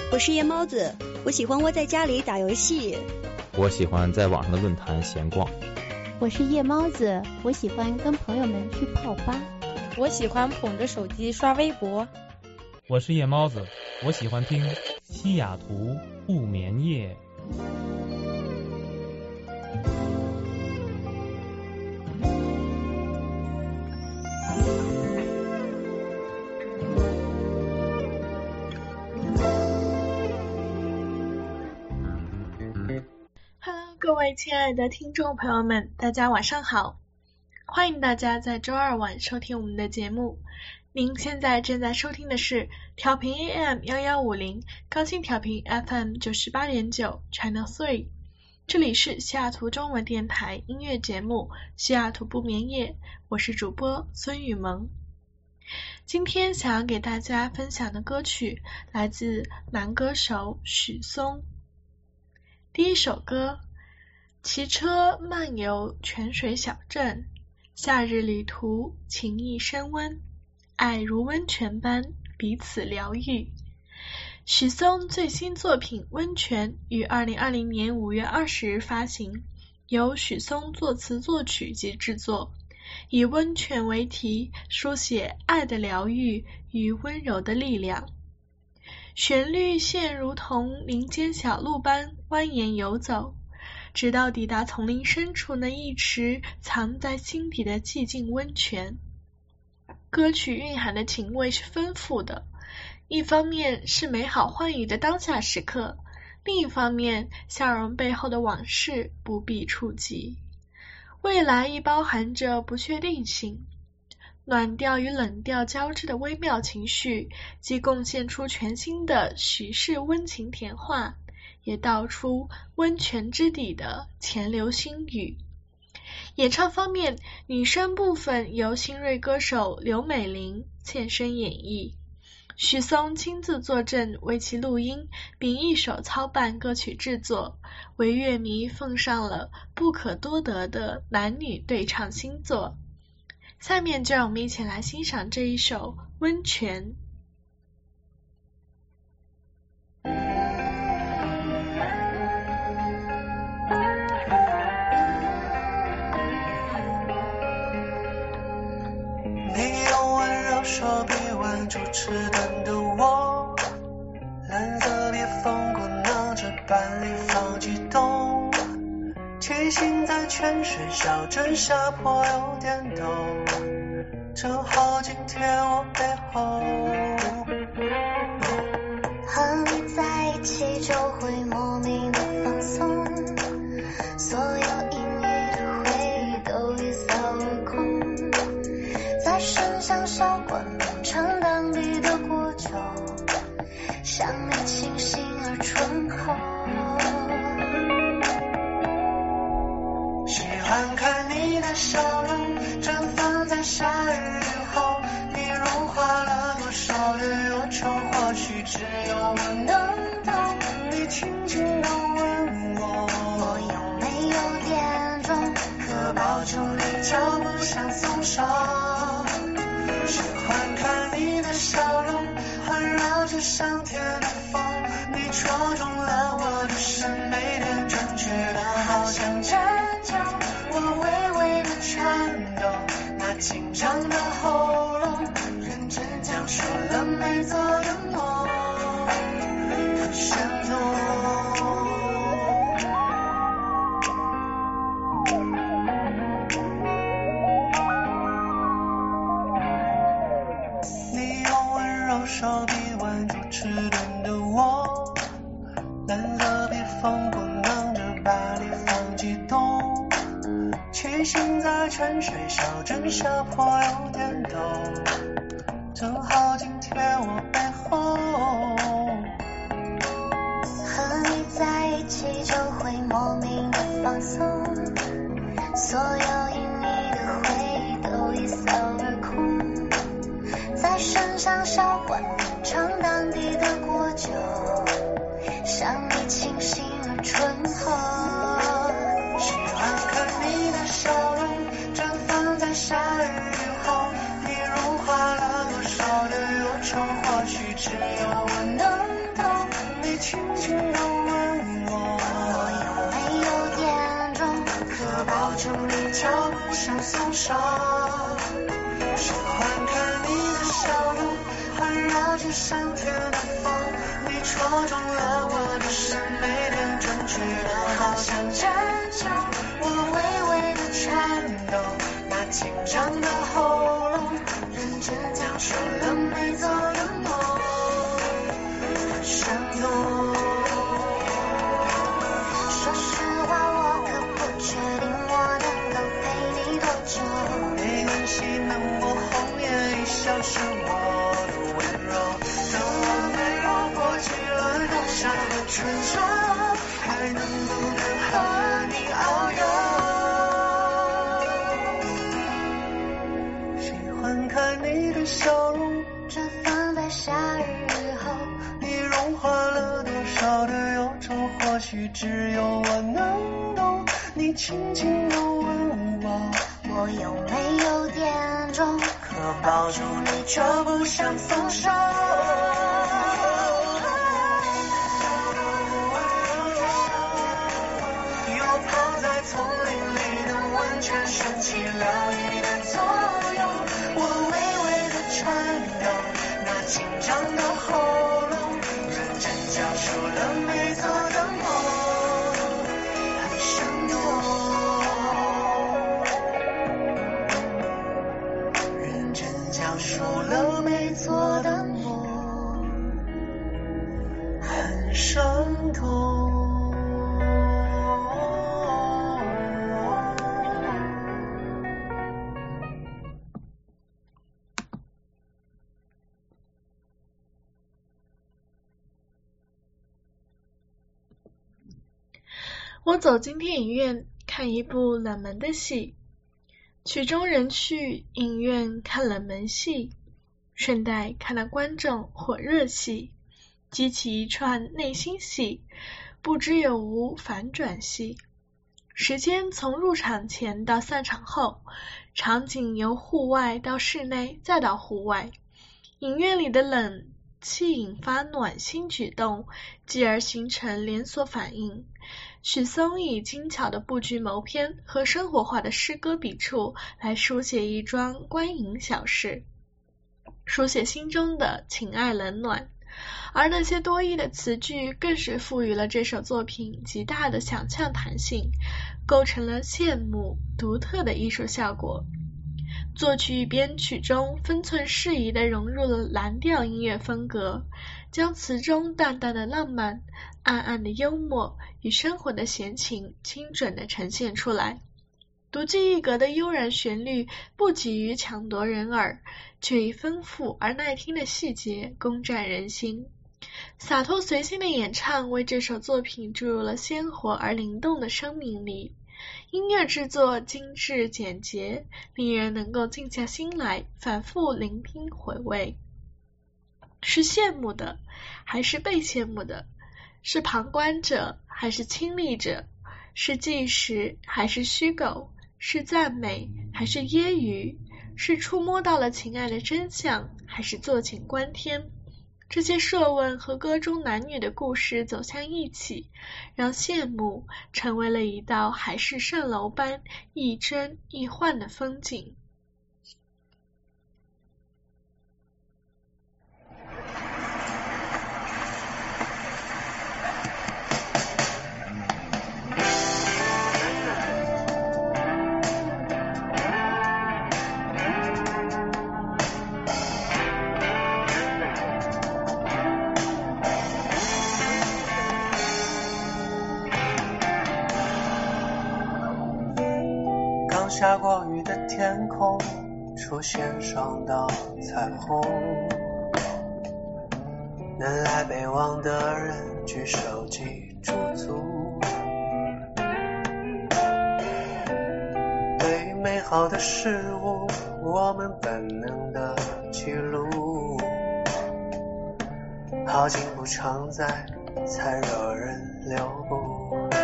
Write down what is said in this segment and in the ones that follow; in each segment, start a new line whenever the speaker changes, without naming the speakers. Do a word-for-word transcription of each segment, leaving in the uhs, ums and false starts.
我是夜猫子，我喜欢窝在家里打游戏。
我喜欢在网上的论坛闲逛。
我是夜猫子，我喜欢跟朋友们去泡吧。
我喜欢捧着手机刷微博。
我是夜猫子，我喜欢听西雅图不眠夜。
各位亲爱的听众朋友们，大家晚上好，欢迎大家在周二晚收听我们的节目。您现在正在收听的是调频 A M 一一五零，高清调频 F M 九十八点九 Channel 三， 这里是西雅图中文电台音乐节目西雅图不眠夜，我是主播孙雨萌。今天想要给大家分享的歌曲来自男歌手许嵩。第一首歌，骑车漫游泉水小镇，夏日旅途情意升温，爱如温泉般彼此疗愈。许嵩最新作品《温泉》于二零二零年五月二十日发行，由许嵩作词作曲及制作，以温泉为题，书写爱的疗愈与温柔的力量。旋律线如同林间小路般蜿蜒游走，直到抵达丛林深处那一池藏在心底的寂静温泉。歌曲蕴含的情味是丰富的，一方面是美好欢愉的当下时刻，另一方面笑容背后的往事不必触及。未来亦包含着不确定性，暖调与冷调交织的微妙情绪，既贡献出全新的许氏温情甜话，也道出温泉之底的潜流心语。演唱方面，女声部分由新锐歌手刘美玲欠身演绎，许嵩亲自坐镇为其录音，并一手操办歌曲制作，为乐迷奉上了不可多得的男女对唱新作。下面就让我们一起来欣赏这一首《温泉》。
你用温柔手臂挽住迟钝的我，蓝色别风鼓囊着半里放激动，骑行在泉水小镇下坡有点陡，正好紧贴我背后。
和你在一起就会莫名的放松，所有阴郁的回忆都一扫而空，在深巷小馆品尝当地的果酒，想你清新而醇厚。
喜欢看你的笑容绽放在夏日雨后，你融化了多少的忧愁，或许只有我能懂。你轻轻地问我，
我有没有点重，
可抱住你脚步想松手。喜欢看你的笑容环绕着香甜的风，你戳中了我的审美点，准确的好像针灸，我微微的颤抖，那紧张的喉咙认真讲述了没做的梦和承诺。你用温柔手臂挽住迟钝的我，蓝色别风鼓囊着把里放激动，骑行在泉水小镇下坡有点陡，正好紧贴我背后。
和你在一起就会莫名的放松，所有阴郁的回忆都一扫而空，在深巷小馆品尝当地的果酒，想你清新而醇厚。
喜欢看你的笑容绽放在夏日雨后，你融化了多少的忧愁，或许只有我能懂。 住你脚步想松手，喜欢看你的笑容环绕着上天的风，你戳中了我的审美点，准确的好像针灸，我微微的颤抖，那紧张的喉咙认真讲述了没做的梦，很生动。说实话我可不确定我能够陪你多久，没关系，能不红颜一笑是我的温柔，当我们又过几轮冬夏和春秋，还能不能和你遨游，喜欢看你的笑容绽放在夏日后，你融化了多少的忧愁，或许只有我能懂，你轻轻地问我，我有没有点重，可抱住你就不想松手，又泡在丛林里的温泉升起疗愈的作用，我微微的颤抖，那紧张的喉咙认真讲述了没做的梦，很生动，认真讲述了没做的梦，很生动。
我走进电影院看一部冷门的戏，曲终人去，影院看冷门戏，顺带看了观众火热戏，激起一串内心戏，不知有无反转戏。时间从入场前到散场后，场景由户外到室内再到户外，影院里的冷气引发暖心举动，继而形成连锁反应。许嵩以精巧的布局谋篇和生活化的诗歌笔触来书写一桩观影小事，书写心中的情爱冷暖，而那些多义的词句更是赋予了这首作品极大的想象弹性，构成了羡慕独特的艺术效果。作曲与编曲中分寸适宜地融入了蓝调音乐风格，将词中淡淡的浪漫、暗暗的幽默与生活的闲情精准地呈现出来。独具一格的悠然旋律不急于抢夺人耳，却以丰富而耐听的细节攻占人心。洒脱随性的演唱为这首作品注入了鲜活而灵动的生命力。音乐制作精致简洁，令人能够静下心来反复聆听回味。是羡慕的还是被羡慕的？是旁观者还是亲历者？是纪实还是虚构？是赞美还是揶揄？是触摸到了情爱的真相还是坐井观天？这些设问和歌中男女的故事走向一起，让羡慕成为了一道海市蜃楼般亦真亦幻的风景。
下过雨的天空出现双道彩虹，南来北往的人举手机驻足，对美好的事物我们本能的记录，好景不常在才惹人留步。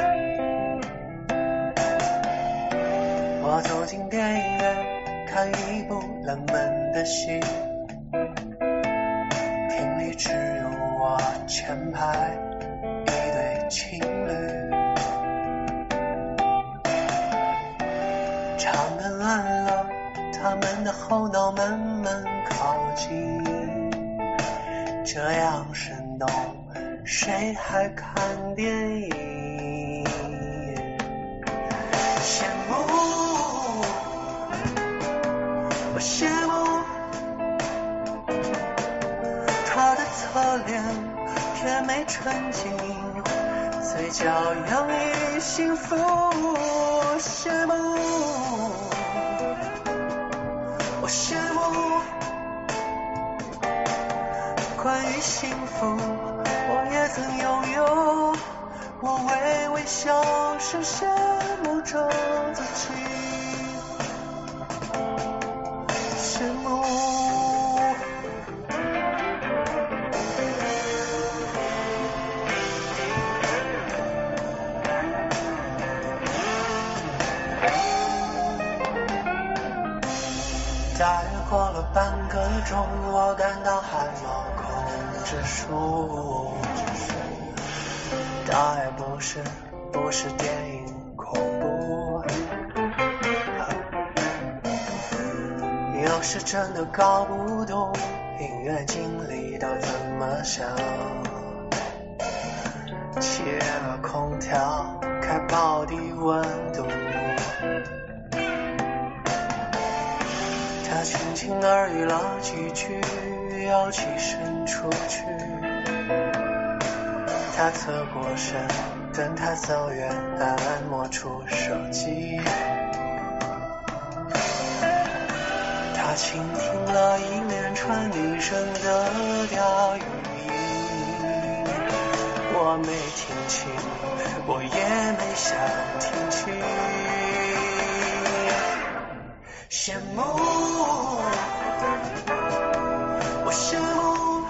我走进电影院看一部冷门的戏，厅里只有我前排一对情侣， 他们的后脑慢慢靠近，这样生动，谁还看电影？羡慕，我羡慕他的侧脸，甜美纯净，嘴角洋溢幸福。羡慕，我羡慕关于幸福，我也曾拥有。我微微笑，是羡慕着自己。羡慕，大约过了半个钟，我感到汗毛控制住。倒也不是，不是电影恐怖，有时真的搞不懂音乐经理都怎么想。切了空调，开保底温度，他轻轻耳语了几句，要起身出去。他侧过身，等他走远，暗暗摸出手机。他倾听了一连串女生的调语音，我没听清，我也没想听清。羡慕，我羡慕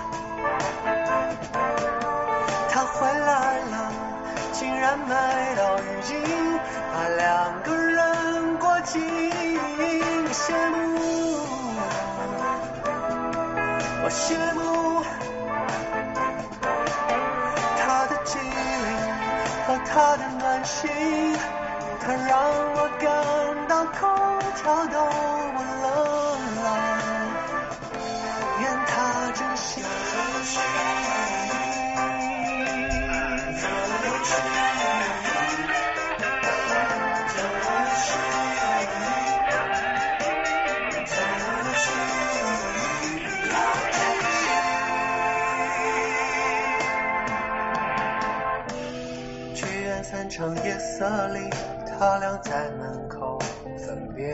他回来了，竟然买到浴巾，把两个人过境。羡慕，我羡慕他的机灵和他的暖心，他让我感到空调都温了来，愿他真心。三场夜色里，他俩在门口分别，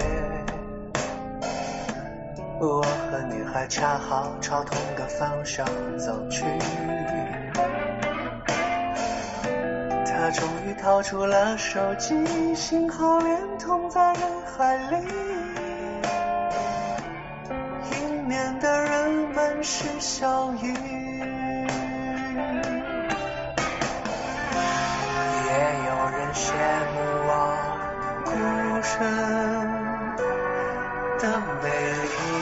我和女孩恰好朝同个方向走去。他终于掏出了手机，信号连通在人海里，迎面的人满是笑意。羡慕我孤身的美丽。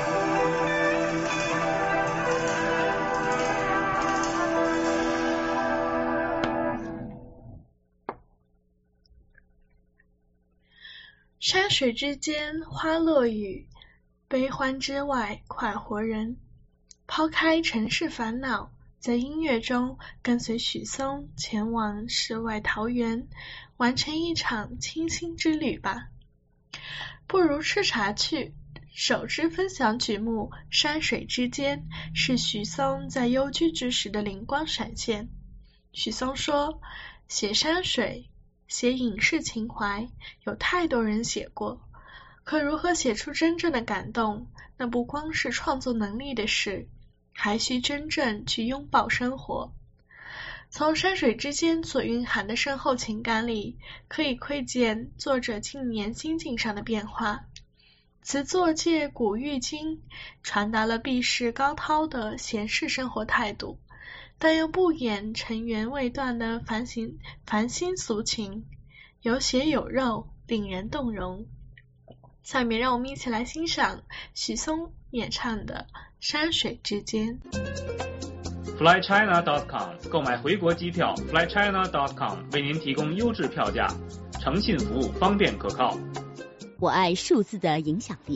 山水之间花落雨，悲欢之外快活人。抛开尘世烦恼，在音乐中跟随许嵩前往世外桃源，完成一场清新之旅吧。不如吃茶去，首支分享曲目《山水之间》是许嵩在幽居之时的灵光闪现。许嵩说，写山水，写隐士情怀，有太多人写过，可如何写出真正的感动，那不光是创作能力的事，还需真正去拥抱生活。从山水之间所蕴含的深厚情感里，可以窥见作者近年心境上的变化。词作借古喻今，传达了避世高涛的闲适生活态度，但又不掩尘缘未断的繁行繁星俗情，有血有肉，令人动容。下面让我们一起来欣赏许嵩演唱的《山水之间》。
fly china dot com 购买回国机票 fly china dot com 为您提供优质票价，诚信服务，方便可靠。
我爱数字的影响力，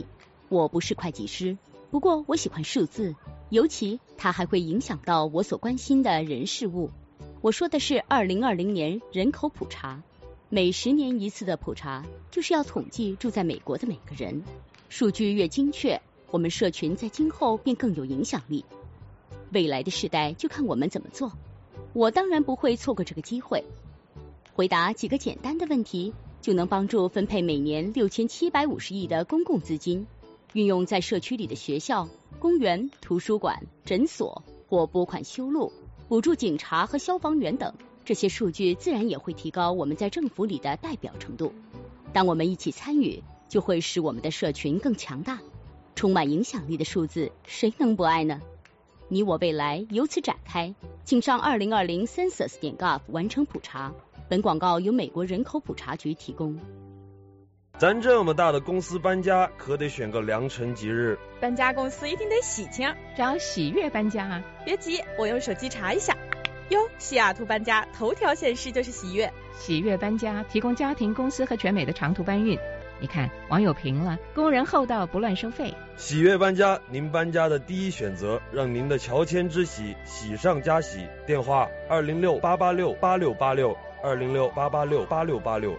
我不是会计师，不过我喜欢数字，尤其它还会影响到我所关心的人事物。我说的是二零二零年人口普查，每十年一次的普查，就是要统计住在美国的每个人。数据越精确，我们社群在今后便更有影响力。未来的世代就看我们怎么做。我当然不会错过这个机会。回答几个简单的问题，就能帮助分配每年六千七百五十亿的公共资金，运用在社区里的学校、公园、图书馆、诊所，或拨款修路，补助警察和消防员等。这些数据自然也会提高我们在政府里的代表程度。当我们一起参与，就会使我们的社群更强大。充满影响力的数字，谁能不爱呢？你我未来由此展开，请上二零二零 census 点 gov 完成普查。本广告由美国人口普查局提供。
咱这么大的公司搬家，可得选个良辰吉日。
搬家公司一定得喜庆，
找喜悦搬家啊！
别急，我用手机查一下。哟，西雅图搬家头条显示就是喜悦。
喜悦搬家提供家庭、公司和全美的长途搬运。你看，网友评了，工人厚道，不乱收费。
喜悦搬家，您搬家的第一选择，让您的乔迁之喜喜上加喜。电话二零六八八六八六八六二零六八八六八六八六。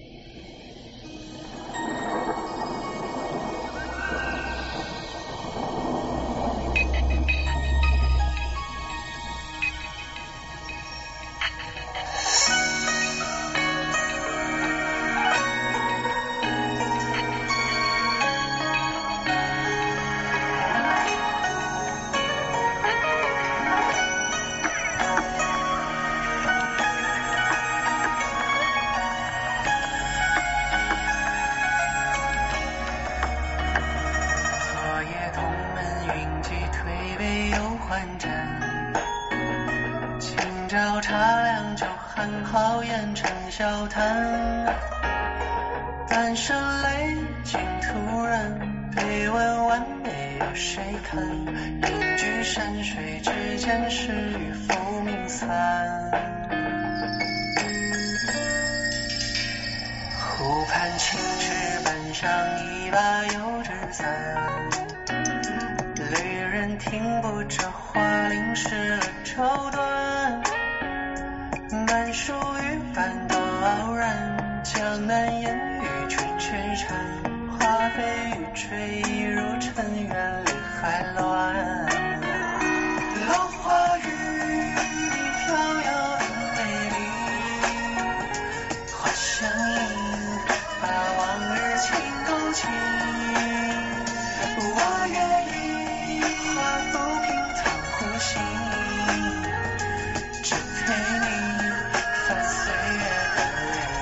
照茶凉酒寒好烟尘笑谈，半生泪尽突然被问完没有谁看，隐居山水之间是与浮名散，湖畔青池半上一把油纸伞，旅人听不着花淋湿了绸缎，满树雨帆都傲然，江南烟雨吹吹蝉，花飞雨吹一如尘缘里还乱，落花雨你飘摇的美丽，花香映把往日情勾起，我愿意化浮萍淌呼吸，只陪你翻岁月的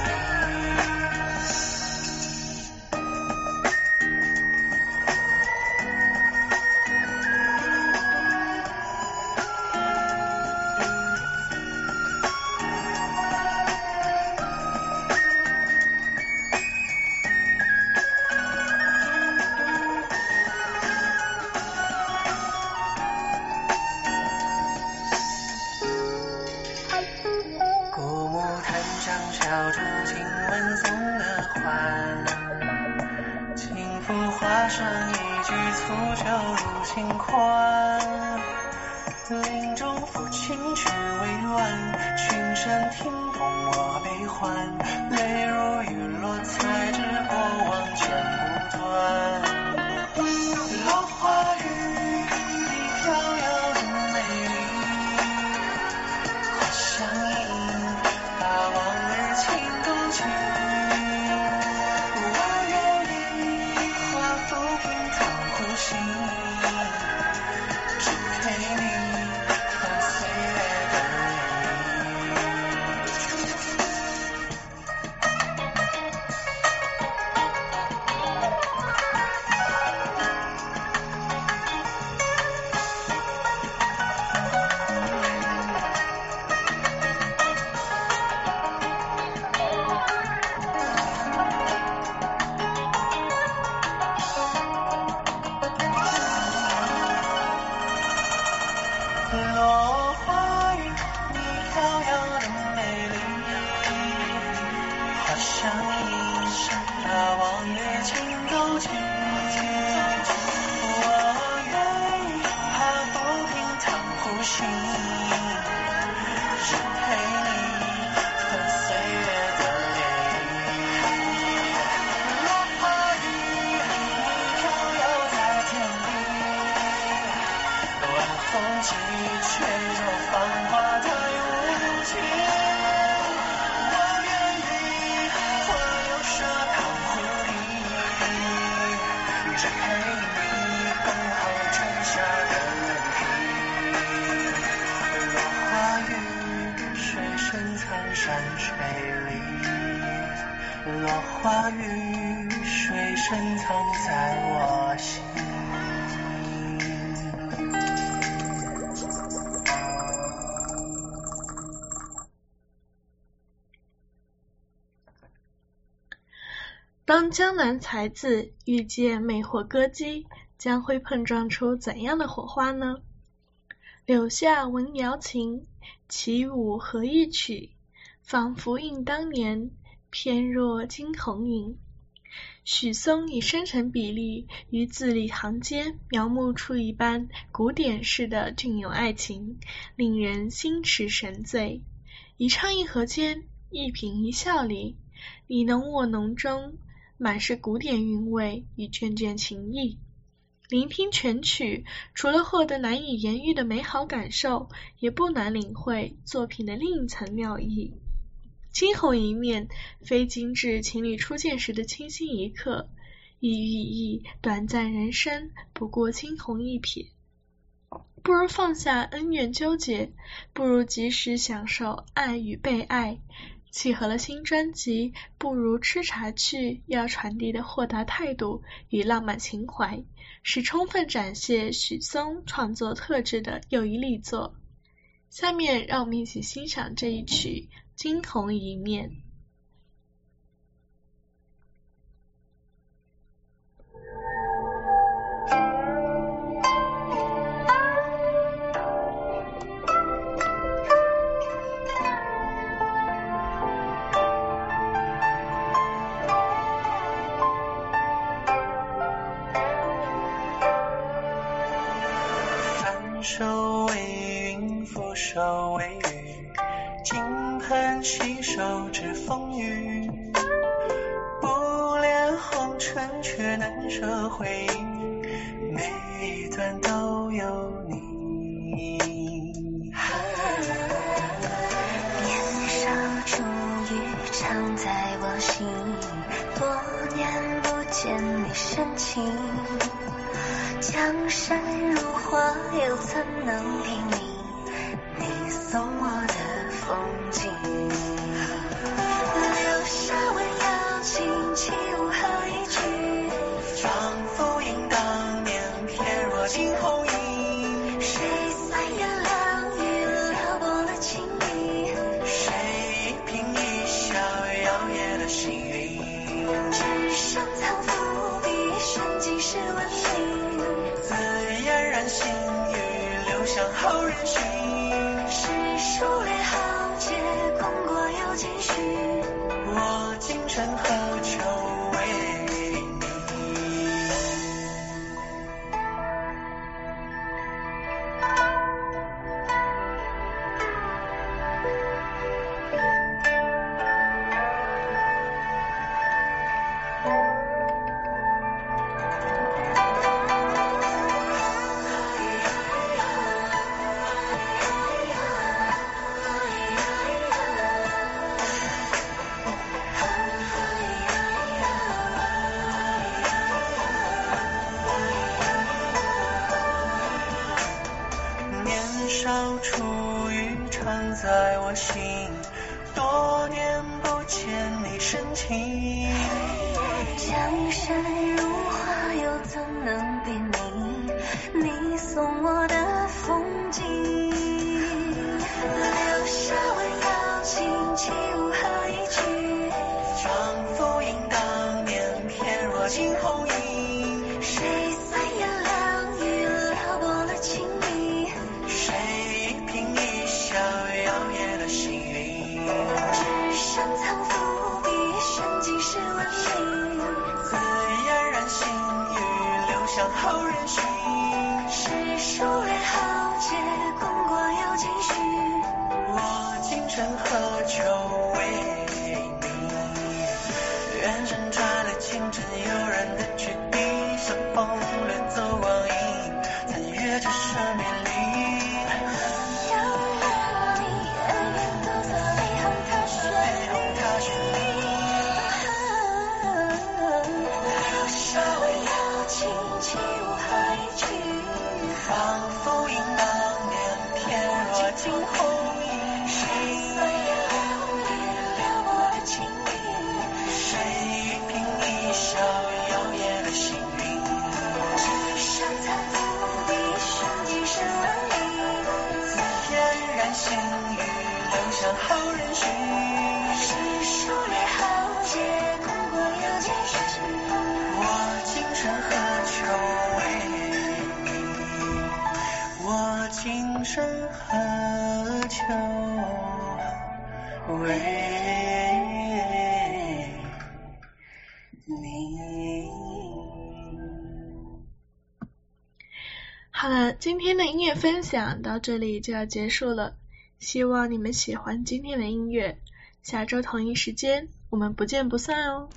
小竹经文送的欢，轻抚花上一句粗酒入心宽，林中抚琴曲委婉，群山听懂我悲欢，泪如雨落才知过往剪不断，落花雨你飘摇的美丽，花香映把往日情勾起，我愿意化浮萍淌呼吸，只陪你翻岁月的山水里，落花雨水深藏在我心。
当江南才子遇见魅惑歌姬，将会碰撞出怎样的火花呢？柳下闻瑶琴，起舞何意曲？仿佛应当年，翩若惊鸿影。许嵩以深沉比例于字里行间描摹出一般古典式的隽永爱情，令人心驰神醉。一唱一和间，一颦一笑里，你侬我侬中满是古典韵味与眷眷情谊。聆听全曲，除了获得难以言喻的美好感受，也不难领会作品的另一层妙意。惊鸿一面，非精致情侣初见时的清新一刻，亦寓意短暂人生不过惊鸿一瞥。不如放下恩怨纠结，不如及时享受爱与被爱。契合了新专辑不如吃茶去要传递的豁达态度与浪漫情怀，是充分展现许嵩创作特质的又一力作。下面让我们一起欣赏这一曲《惊鸿一面》。
手为云，覆手为雨，金盆洗手知风雨。不恋红尘，却难舍回忆，每一段都有你。
年少初遇，常在我心，多年不见你深情。江山如画，又怎能比拟你送我的风景？留下温瑶琴，起舞何以曲？
仿佛应当年，翩若惊鸿影。
谁三言两语撩拨了情意？
谁一颦一笑摇曳了心灵？
纸上藏伏笔，瞬即是文明。
自嫣然心语，留向后人寻。
是数列豪杰，功过有几许？
我今生何求为你？少初遇，常在我心，多年不见你深情。
江山如画，又怎能比拟你送我的风景？留下温瑶琴，起舞何以曲？
仿佛应当年，翩若惊鸿影。
谁三言两语撩拨了情意？
谁一颦一笑摇曳了心灵？
纸上藏伏笔，瞬即是文明。
自嫣然心语，留向后人寻。
是数列豪杰，功过有几许？
我今生何求为你？远山传来清晨悠然的曲笛，像风掠走光阴，残月之生面里。
有了你，恩怨独坐泪红踏雪里。留下温瑶琴，起舞何以曲？
仿佛应当年，翩若惊鸿影。
谁三言两语
像好人心，是树叶豪杰，空过有几许，我今生何求为你，我今生何求为你。
好了，今天的音乐分享到这里就要结束了，希望你们喜欢今天的音乐，下周同一时间我们不见不散哦。